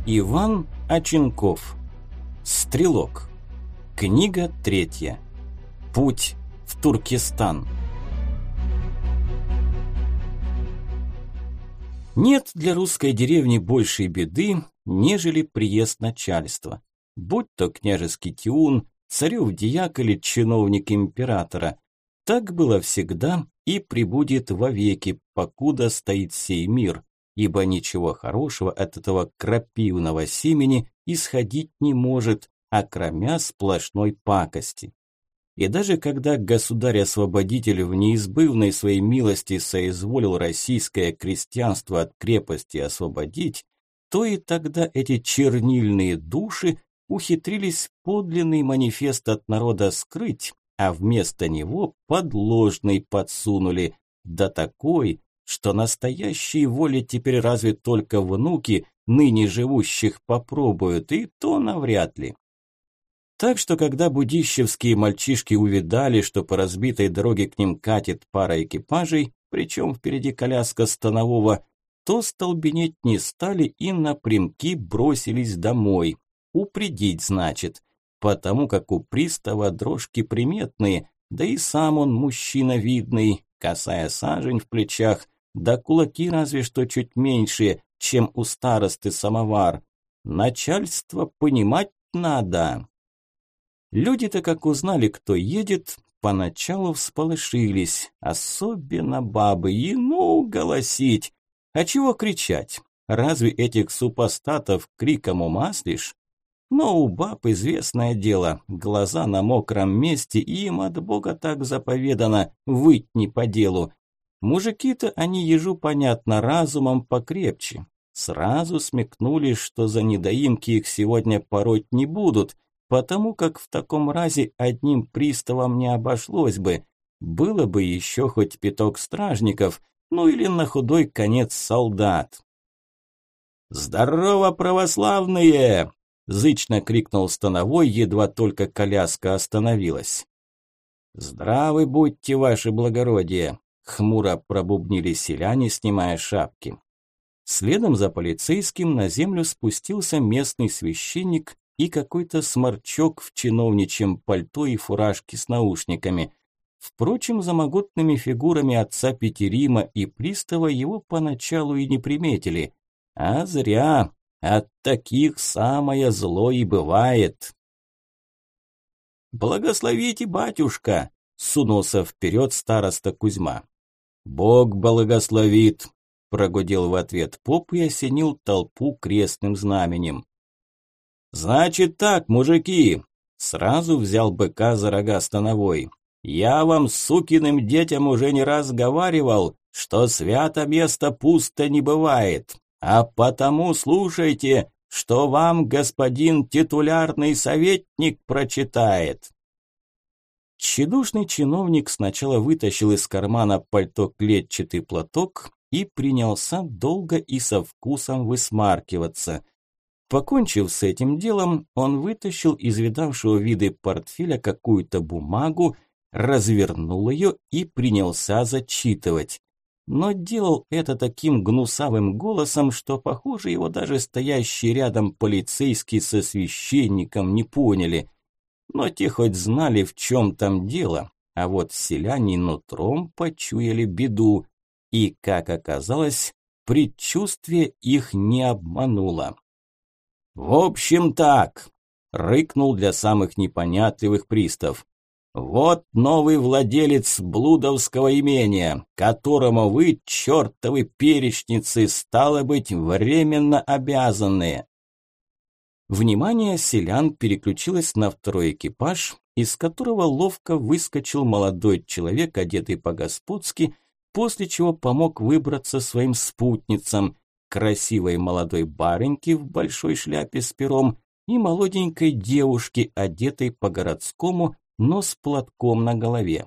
Иван Оченков. Стрелок. Книга 3. Путь в Туркестан. Нет для русской деревни большей беды, нежели приезд начальства. Будь то княжеский тиун, царев дьяк или чиновник императора. Так было всегда и пребудет вовеки, покуда стоит сей мир, ибо ничего хорошего от этого крапивного семени исходить не может, окромя сплошной пакости. И даже когда государь-освободитель в неизбывной своей милости соизволил российское крестьянство от крепости освободить, то и тогда эти чернильные души ухитрились подлинный манифест от народа скрыть, а вместо него подложный подсунули, да такой, что настоящей воли теперь разве только внуки ныне живущих попробуют, и то навряд ли. Так что, когда будищевские мальчишки увидали, что по разбитой дороге к ним катит пара экипажей, причем впереди коляска станового, то столбенеть не стали и напрямки бросились домой. Упредить, значит, потому как у пристава дрожки приметные, да и сам он мужчина видный, косая сажень в плечах, да кулаки разве что чуть меньше, чем у старосты самовар. Начальство понимать надо. Люди-то, как узнали, кто едет, поначалу всполошились, особенно бабы, и ну голосить. А чего кричать? Разве этих супостатов криком умаслишь? Но у баб известное дело, глаза на мокром месте, и им от Бога так заповедано выть не по делу. Мужики-то они, ежу понятно, разумом покрепче. Сразу смекнули, что за недоимки их сегодня пороть не будут, потому как в таком разе одним приставом не обошлось бы. Было бы еще хоть пяток стражников, ну или на худой конец солдат. «Здорово, православные!» – зычно крикнул становой, едва только коляска остановилась. «Здравы будьте, ваше благородие!» – хмуро пробубнили селяне, снимая шапки. Следом за полицейским на землю спустился местный священник и какой-то сморчок в чиновничьем пальто и фуражке с наушниками. Впрочем, за могутными фигурами отца Петерима и пристава его поначалу и не приметили. А зря, от таких самое зло и бывает. «Благословите, батюшка!» – сунулся вперед староста Кузьма. «Бог благословит!» – прогудел в ответ поп и осенил толпу крестным знаменем. «Значит так, мужики!» – сразу взял быка за рога становой. «Я вам, сукиным детям, уже не раз говаривал, что свято место пусто не бывает, а потому слушайте, что вам господин титулярный советник прочитает». Тщедушный чиновник сначала вытащил из кармана пальто клетчатый платок и принялся долго и со вкусом высмаркиваться. Покончив с этим делом, он вытащил из видавшего виды портфеля какую-то бумагу, развернул ее и принялся зачитывать. Но делал это таким гнусавым голосом, что, похоже, его даже стоящие рядом полицейские со священником не поняли. Но те хоть знали, в чем там дело, а вот селяне нутром почуяли беду. И, как оказалось, предчувствие их не обмануло. «В общем так», – рыкнул для самых непонятливых пристав. «Вот новый владелец блудовского имения, которому вы, чертовы перечницы, стало быть, временно обязаны». Внимание селян переключилось на второй экипаж, из которого ловко выскочил молодой человек, одетый по-господски, после чего помог выбраться своим спутницам, красивой молодой барыньке в большой шляпе с пером и молоденькой девушке, одетой по-городскому, но с платком на голове.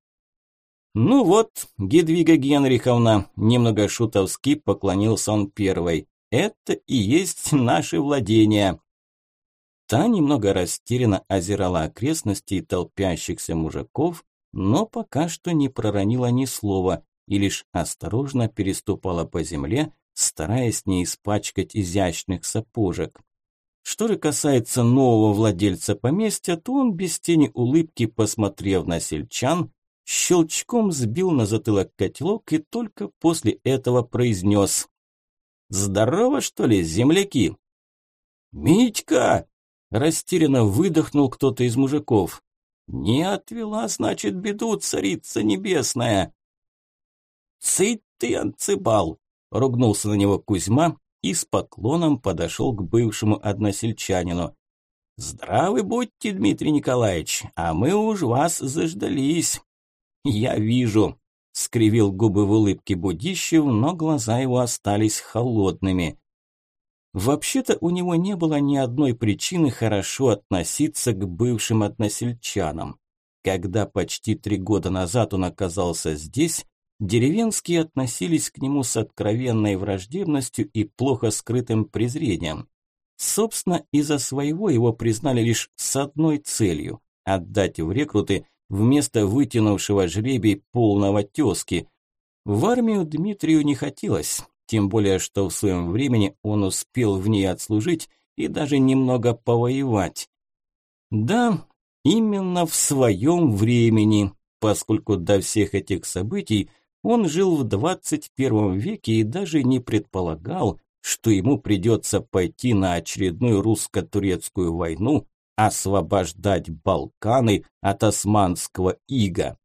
«Ну вот, Гедвига Генриховна», – немного шутовски поклонился он первой, – «это и есть наши владения». Та немного растерянно озирала окрестности и толпящихся мужиков, но пока что не проронила ни слова и лишь осторожно переступала по земле, стараясь не испачкать изящных сапожек. Что же касается нового владельца поместья, то он без тени улыбки, посмотрев на сельчан, щелчком сбил на затылок котелок и только после этого произнес: «Здорово, что ли, земляки?» «Митька!» – растерянно выдохнул кто-то из мужиков. «Не отвела, значит, беду царица небесная!» «Цыть ты, Анцибал!» – ругнулся на него Кузьма и с поклоном подошел к бывшему односельчанину. «Здравы будьте, Дмитрий Николаевич, а мы уж вас заждались». «Я вижу», – скривил губы в улыбке Будищев, но глаза его остались холодными. Вообще-то у него не было ни одной причины хорошо относиться к бывшим односельчанам. Когда почти 3 года назад он оказался здесь, деревенские относились к нему с откровенной враждебностью и плохо скрытым презрением. Собственно, из-за своего его признали лишь с одной целью – отдать в рекруты вместо вытянувшего жребий полного тезки. В армию Дмитрию не хотелось, тем более, что в своем времени он успел в ней отслужить и даже немного повоевать. Да, именно в своем времени, поскольку до всех этих событий он жил в 21 веке и даже не предполагал, что ему придется пойти на очередную русско-турецкую войну, освобождать Балканы от османского ига.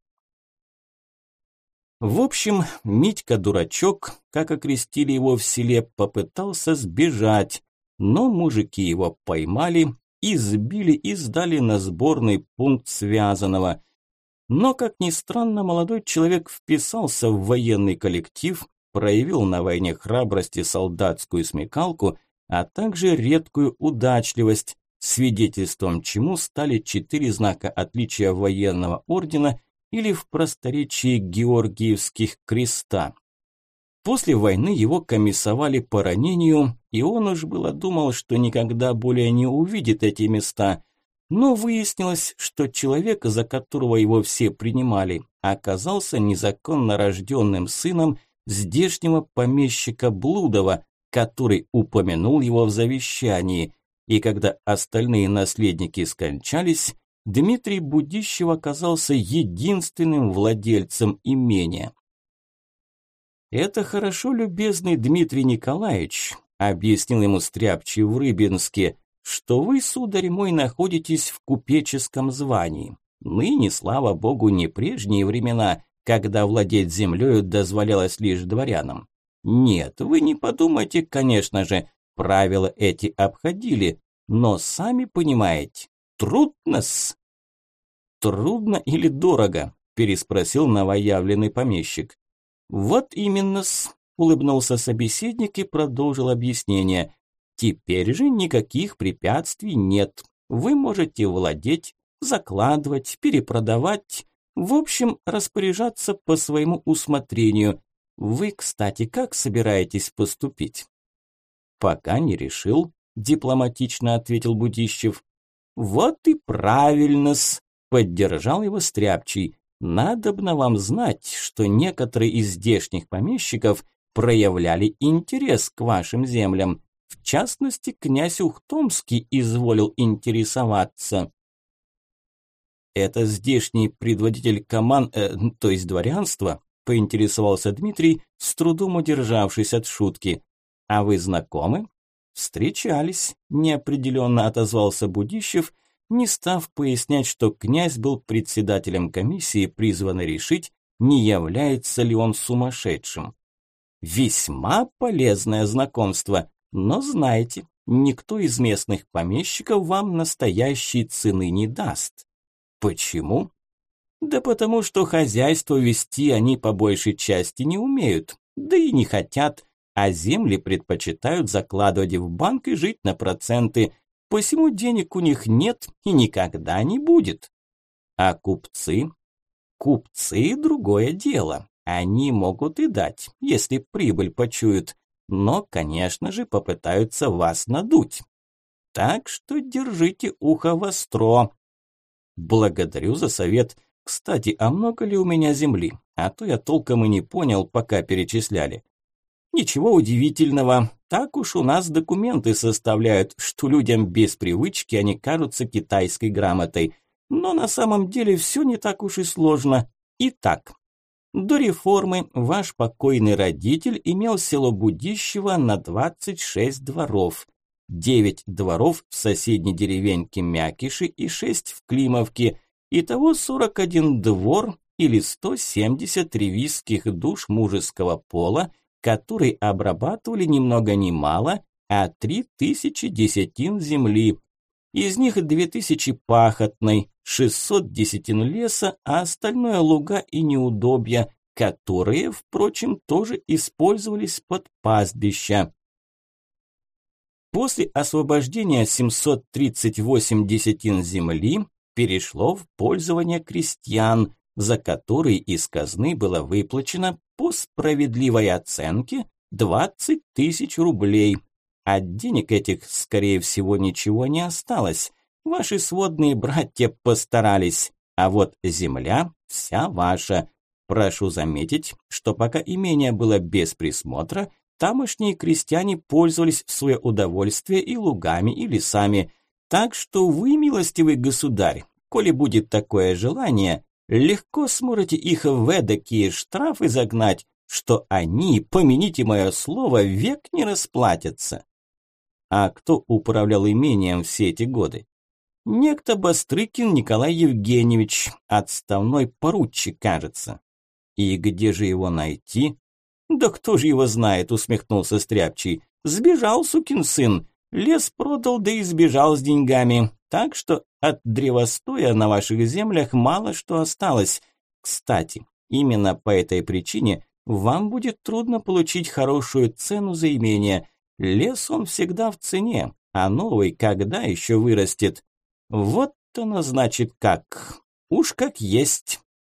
В общем, Митька-дурачок, как окрестили его в селе, попытался сбежать, но мужики его поймали, избили и сдали на сборный пункт связанного. Но, как ни странно, молодой человек вписался в военный коллектив, проявил на войне храбрость и солдатскую смекалку, а также редкую удачливость, свидетельством чему стали 4 знака отличия военного ордена или в просторечии Георгиевских креста. После войны его комиссовали по ранению, и он уж было думал, что никогда более не увидит эти места. Но выяснилось, что человек, за которого его все принимали, оказался незаконно рожденным сыном здешнего помещика Блудова, который упомянул его в завещании. И когда остальные наследники скончались, Дмитрий Будищев оказался единственным владельцем имения. «Это хорошо, любезный Дмитрий Николаевич», – объяснил ему стряпчий в Рыбинске, «что вы, сударь мой, находитесь в купеческом звании. Ныне, слава богу, не прежние времена, когда владеть землею дозволялось лишь дворянам. Нет, вы не подумайте, конечно же, правила эти обходили, но сами понимаете, трудно-с». «Трудно или дорого?» – переспросил новоявленный помещик. «Вот именно-с», – улыбнулся собеседник и продолжил объяснение. «Теперь же никаких препятствий нет. Вы можете владеть, закладывать, перепродавать, в общем, распоряжаться по своему усмотрению. Вы, кстати, как собираетесь поступить?» «Пока не решил», – дипломатично ответил Будищев. «Вот и правильно-с», – поддержал его стряпчий. «Надобно вам знать, что некоторые из здешних помещиков проявляли интерес к вашим землям. В частности, князь Ухтомский изволил интересоваться». «Это здешний предводитель то есть дворянства?» – поинтересовался Дмитрий, с трудом удержавшись от шутки. «А вы знакомы?» «Встречались», – неопределенно отозвался Будищев, не став пояснять, что князь был председателем комиссии, призванной решить, не является ли он сумасшедшим. «Весьма полезное знакомство, но знайте, никто из местных помещиков вам настоящей цены не даст». «Почему?» «Да потому что хозяйство вести они по большей части не умеют, да и не хотят, а земли предпочитают закладывать в банк и жить на проценты, посему денег у них нет и никогда не будет». «А купцы?» «Купцы – другое дело, они могут и дать, если прибыль почуют, но, конечно же, попытаются вас надуть. Так что держите ухо востро». «Благодарю за совет. Кстати, а много ли у меня земли? А то я толком и не понял, пока перечисляли». Ничего удивительного, так уж у нас документы составляют, что людям без привычки они кажутся китайской грамотой. Но на самом деле все не так уж и сложно. Итак, до реформы ваш покойный родитель имел село Будищево на 26 дворов. 9 дворов в соседней деревеньке Мякиши и 6 в Климовке. Итого 41 двор или 170 ревизских душ мужеского пола, которые обрабатывали ни много ни мало, а 3000 десятин земли. Из них 2000 пахотной, 600 десятин леса, а остальное луга и неудобья, которые, впрочем, тоже использовались под пастбища. После освобождения 738 десятин земли перешло в пользование крестьян, за которые из казны было выплачено по справедливой оценке 20 тысяч рублей. От денег этих, скорее всего, ничего не осталось. Ваши сводные братья постарались, а вот земля вся ваша. Прошу заметить, что пока имение было без присмотра, тамошние крестьяне пользовались в свое удовольствие и лугами, и лесами. Так что вы, милостивый государь, коли будет такое желание, легко сможете их в эдакие штрафы загнать, что они, помяните мое слово, век не расплатятся. А кто управлял имением все эти годы? Некто Бастрыкин Николай Евгеньевич, отставной поручик, кажется. И где же его найти? Да кто же его знает, усмехнулся Стряпчий. Сбежал, сукин сын, лес продал, да и сбежал с деньгами. Так что от древостоя на ваших землях мало что осталось. Кстати, именно по этой причине вам будет трудно получить хорошую цену за имение. Лес он всегда в цене, а новый когда еще вырастет? Вот оно значит как. Уж как есть.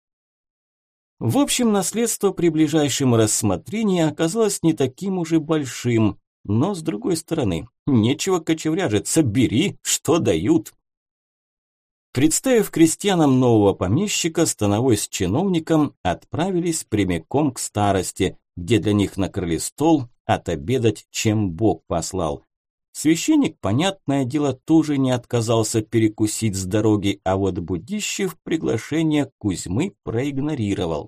В общем, наследство при ближайшем рассмотрении оказалось не таким уж и большим. Но, с другой стороны, нечего кочевряжиться, бери, что дают. Представив крестьянам нового помещика, становой с чиновником отправились прямиком к старости, где для них накрыли стол, отобедать, чем Бог послал. Священник, понятное дело, тоже не отказался перекусить с дороги, а вот Будищев приглашение Кузьмы проигнорировал.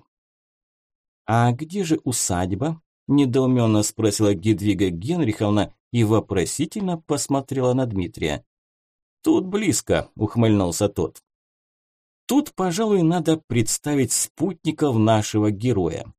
«А где же усадьба?» – недоуменно спросила Гедвига Генриховна и вопросительно посмотрела на Дмитрия. «Тут близко», – ухмыльнулся тот. «Тут, пожалуй, надо представить спутников нашего героя».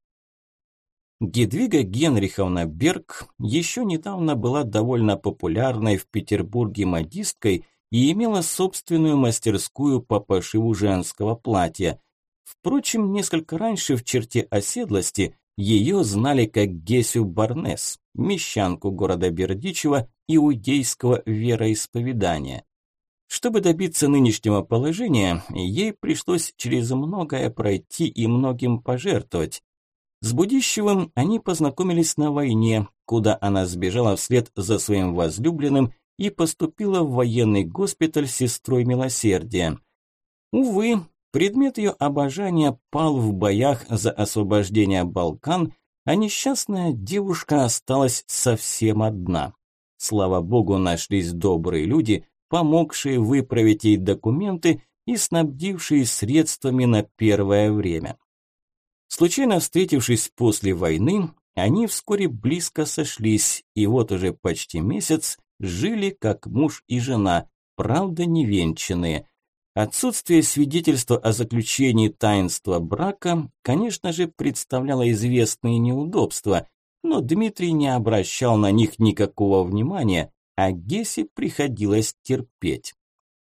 Гедвига Генриховна Берг еще недавно была довольно популярной в Петербурге модисткой и имела собственную мастерскую по пошиву женского платья. Впрочем, несколько раньше в черте оседлости ее знали как Гесю Барнес, мещанку города Бердичева иудейского вероисповедания. Чтобы добиться нынешнего положения, ей пришлось через многое пройти и многим пожертвовать. С Будищевым они познакомились на войне, куда она сбежала вслед за своим возлюбленным и поступила в военный госпиталь с сестрой милосердия. Увы, предмет ее обожания пал в боях за освобождение Балкан, а несчастная девушка осталась совсем одна. Слава богу, нашлись добрые люди, помогшие выправить ей документы и снабдившие средствами на первое время. Случайно встретившись после войны, они вскоре близко сошлись, и вот уже почти месяц жили как муж и жена, правда невенчанные. Отсутствие свидетельства о заключении таинства брака, конечно же, представляло известные неудобства, но Дмитрий не обращал на них никакого внимания, а Гесе приходилось терпеть.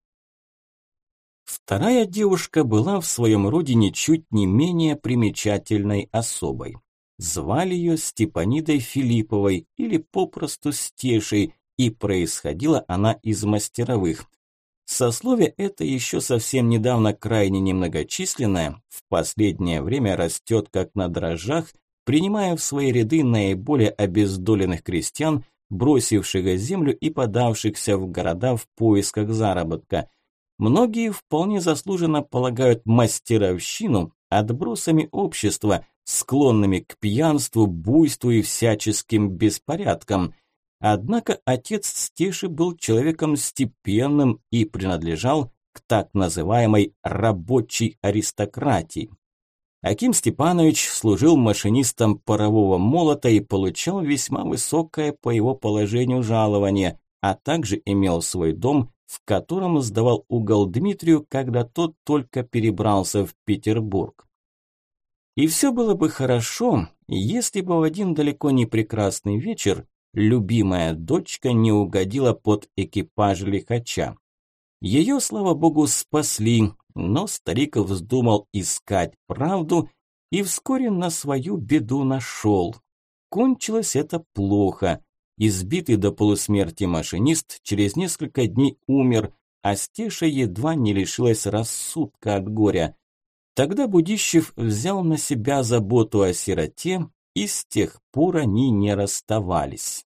Вторая девушка была в своем роде ничуть не менее примечательной особой. Звали ее Степанидой Филипповой или попросту Стешей, и происходила она из мастеровых. Сословие это еще совсем недавно крайне немногочисленное, в последнее время растет как на дрожжах, принимая в свои ряды наиболее обездоленных крестьян, бросивших землю и подавшихся в города в поисках заработка. Многие вполне заслуженно полагают мастеровщину отбросами общества, склонными к пьянству, буйству и всяческим беспорядкам. Однако отец Стеши был человеком степенным и принадлежал к так называемой рабочей аристократии. Аким Степанович служил машинистом парового молота и получал весьма высокое по его положению жалование, а также имел свой дом, в котором сдавал угол Дмитрию, когда тот только перебрался в Петербург. И все было бы хорошо, если бы в один далеко не прекрасный вечер любимая дочка не угодила под экипаж лихача. Ее, слава богу, спасли, но старик вздумал искать правду и вскоре на свою беду нашел. Кончилось это плохо. Избитый до полусмерти машинист через несколько дней умер, а Стеша едва не лишилась рассудка от горя. Тогда Будищев взял на себя заботу о сироте, и с тех пор они не расставались.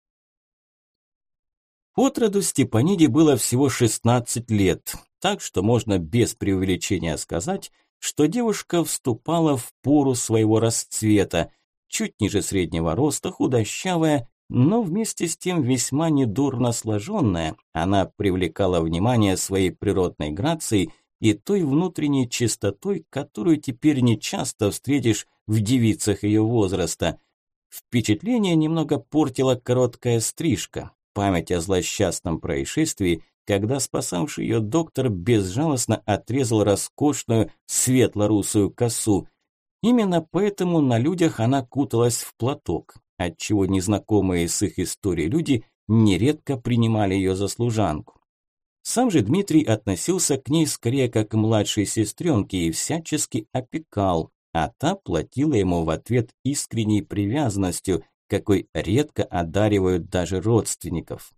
Отроду Степаниде было всего 16 лет, так что можно без преувеличения сказать, что девушка вступала в пору своего расцвета, чуть ниже среднего роста, худощавая, но вместе с тем весьма недурно сложенная. Она привлекала внимание своей природной грацией и той внутренней чистотой, которую теперь не часто встретишь в девицах ее возраста. Впечатление немного портила короткая стрижка. Память о злосчастном происшествии, когда спасавший ее доктор безжалостно отрезал роскошную светло-русую косу. Именно поэтому на людях она куталась в платок, отчего незнакомые с их историей люди нередко принимали ее за служанку. Сам же Дмитрий относился к ней скорее как к младшей сестренке и всячески опекал, а та платила ему в ответ искренней привязанностью, какой редко одаривают даже родственников.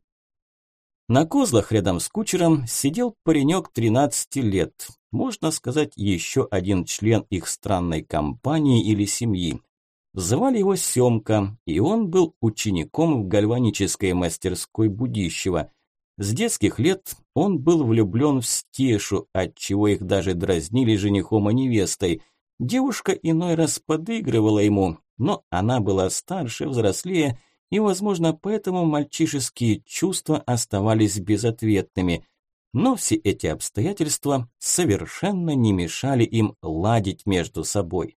На козлах рядом с кучером сидел паренек 13 лет, можно сказать, еще один член их странной компании или семьи. Звали его Семка, и он был учеником в гальванической мастерской Будищева. С детских лет он был влюблен в Стешу, отчего их даже дразнили женихом и невестой. Девушка иной раз подыгрывала ему, но она была старше, взрослее, и, возможно, поэтому мальчишеские чувства оставались безответными. Но все эти обстоятельства совершенно не мешали им ладить между собой.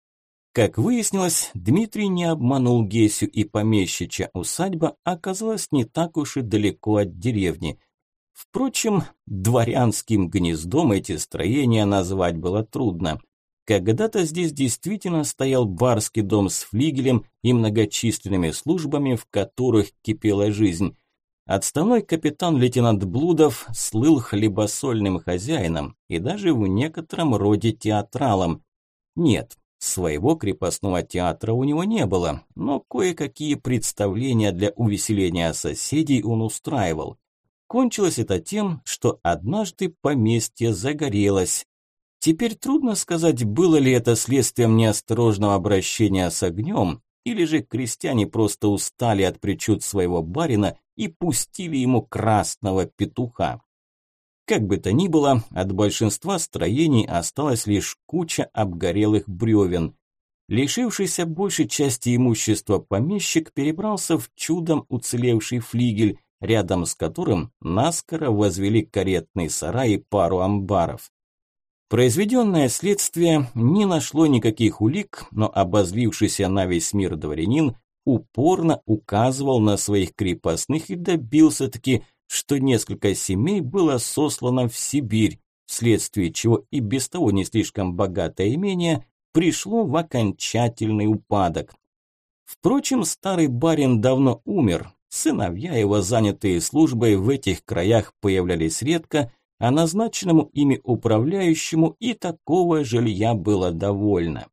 Как выяснилось, Дмитрий не обманул Гесю, и помещичья усадьба оказалась не так уж и далеко от деревни. Впрочем, дворянским гнездом эти строения назвать было трудно. Когда-то здесь действительно стоял барский дом с флигелем и многочисленными службами, в которых кипела жизнь. Отставной капитан-лейтенант Блудов слыл хлебосольным хозяином и даже в некотором роде театралом. Нет, своего крепостного театра у него не было, но кое-какие представления для увеселения соседей он устраивал. Кончилось это тем, что однажды поместье загорелось. Теперь трудно сказать, было ли это следствием неосторожного обращения с огнем, или же крестьяне просто устали от причуд своего барина и пустили ему красного петуха. Как бы то ни было, от большинства строений осталась лишь куча обгорелых бревен. Лишившийся большей части имущества помещик перебрался в чудом уцелевший флигель, рядом с которым наскоро возвели каретный сарай и пару амбаров. Произведенное следствие не нашло никаких улик, но обозлившийся на весь мир дворянин упорно указывал на своих крепостных и добился-таки, что несколько семей было сослано в Сибирь, вследствие чего и без того не слишком богатое имение пришло в окончательный упадок. Впрочем, старый барин давно умер, сыновья его, занятые службой, в этих краях появлялись редко, а назначенному ими управляющему и такого жилья было довольно.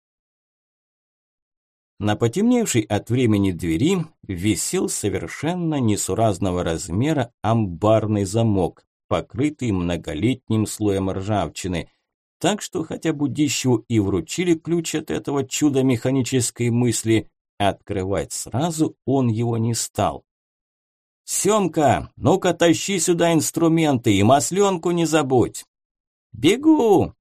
На потемневшей от времени двери висел совершенно несуразного размера амбарный замок, покрытый многолетним слоем ржавчины. Так что, хотя Будищеву и вручили ключ от этого чуда механической мысли, открывать сразу он его не стал. «Семка, ну-ка тащи сюда инструменты и масленку не забудь!» «Бегу!»